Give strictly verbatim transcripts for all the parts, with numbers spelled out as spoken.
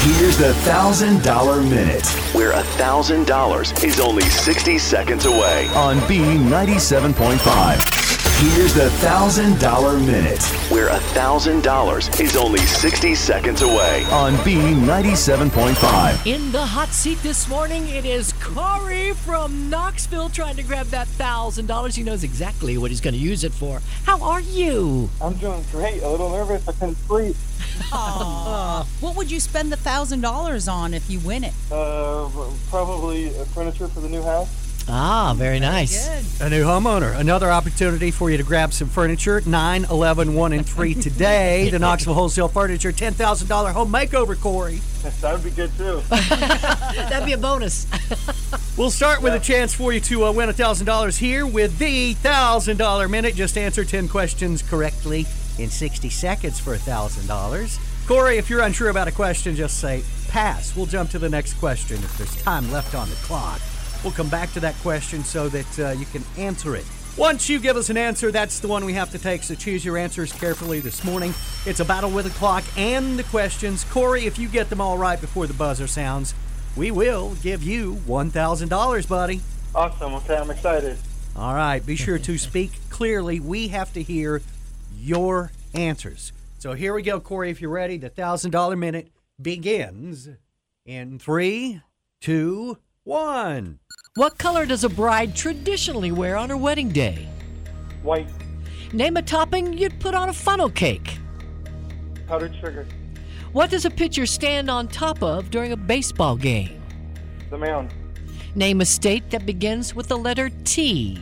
Here's the one thousand dollar Minute, where one thousand dollars is only sixty seconds away on B ninety-seven point five. Here's the one thousand dollar Minute, where one thousand dollars is only sixty seconds away on B ninety-seven point five. In the hot seat this morning, it is Corey from Knoxville trying to grab that one thousand dollars. He knows exactly what he's going to use it for. How are you? I'm doing great. A little nervous. I couldn't sleep. Aww. What would you spend the one thousand dollars on if you win it? Uh, probably furniture for the new house. Ah, very nice. Good. A new homeowner. Another opportunity for you to grab some furniture. nine, eleven, one, and three today. The Knoxville Wholesale Furniture ten thousand dollars home makeover, Corey. That would be good, too. That'd be a bonus. We'll start with a chance for you to uh, win one thousand dollars here with the one thousand dollar Minute. Just answer ten questions correctly in sixty seconds for one thousand dollars. Corey, if you're unsure about a question, just say pass. We'll jump to the next question if there's time left on the clock. We'll come back to that question so that uh, you can answer it. Once you give us an answer, that's the one we have to take, so choose your answers carefully this morning. It's a battle with the clock and the questions. Corey, if you get them all right before the buzzer sounds, we will give you one thousand dollars, buddy. Awesome. Okay, I'm excited. All right, be sure to speak clearly. We have to hear your answers. So here we go, Corey, if you're ready. The one thousand dollar Minute begins in three, two, one. What color does a bride traditionally wear on her wedding day? White. Name a topping you'd put on a funnel cake. Powdered sugar. What does a pitcher stand on top of during a baseball game? The mound. Name a state that begins with the letter T.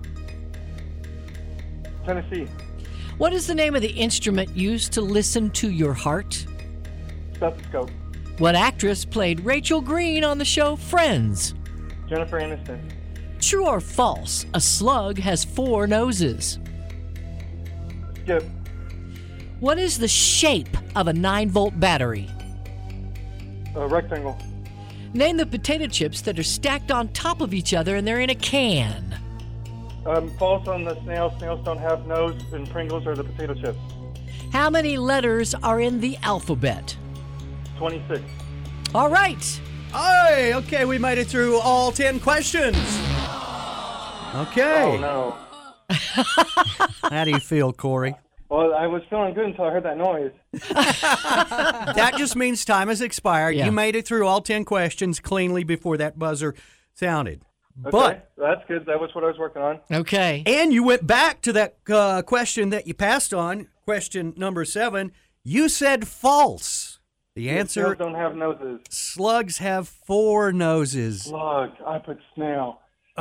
Tennessee. What is the name of the instrument used to listen to your heart? Stethoscope. What actress played Rachel Green on the show Friends? Jennifer Aniston. True or false, a slug has four noses? Skip. What is the shape of a nine volt battery? A rectangle. Name the potato chips that are stacked on top of each other and they're in a can. Um, false on the snails. Snails don't have nose, and Pringles are the potato chips. How many letters are in the alphabet? twenty-six. All right. Hey, okay, we made it through all ten questions. Okay. Oh, no. How do you feel, Corey? Well, I was feeling good until I heard that noise. That just means time has expired. Yeah. You made it through all ten questions cleanly before that buzzer sounded. Okay, But, that's good. That was what I was working on. Okay. and you went back to that uh, question that you passed on, question number seven. You said false. The answer, Snails don't have noses. slugs have four noses. Slug. I put snail.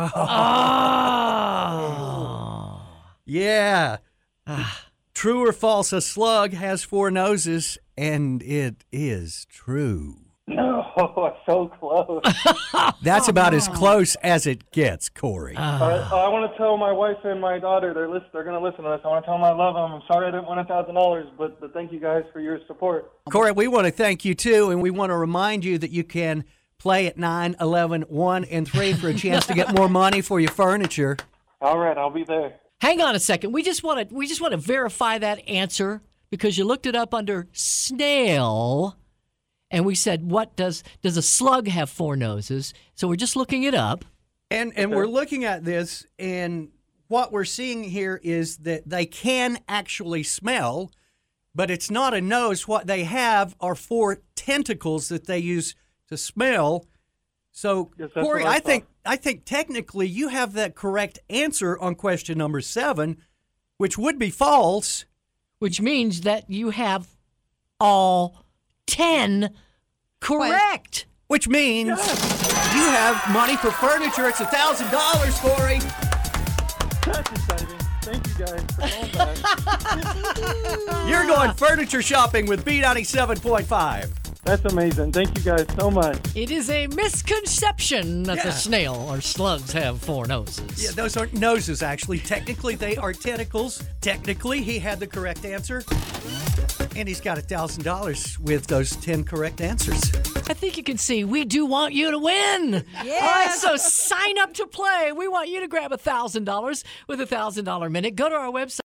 Oh. Yeah. True or false, a slug has four noses, and it is true. No, I'm so close. That's about as close as it gets, Corey. All right, I want to tell my wife and my daughter, they're, list- they're going to listen to this. I want to tell them I love them. I'm sorry I didn't win one thousand dollars, but, but thank you guys for your support. Corey, we want to thank you, too, and we want to remind you that you can play at nine, eleven, one, and three for a chance to get more money for your furniture. All right, I'll be there. Hang on a second. We just want to we just want to verify that answer because you looked it up under snail. And we said, what does does a slug have four noses? So we're just looking it up. And and we're looking at this, and what we're seeing here is that they can actually smell, but it's not a nose. What they have are four tentacles that they use to smell. So, Yes, that's Corey, what I I think I think technically you have the correct answer on question number seven, which would be false. Which means that you have all ten correct. Which means you have money for furniture. It's a thousand dollars, Corey. That's exciting. Thank you guys for calling back. You're going furniture shopping with B ninety-seven point five. That's amazing. Thank you guys so much. It is a misconception that Yeah. the snail or slugs have four noses. Yeah, those aren't noses, actually. Technically, they are tentacles. Technically, he had the correct answer. And he's got one thousand dollars with those ten correct answers. I think you can see we do want you to win. Yes. All right, so sign up to play. We want you to grab one thousand dollars with a one thousand dollar Minute. Go to our website.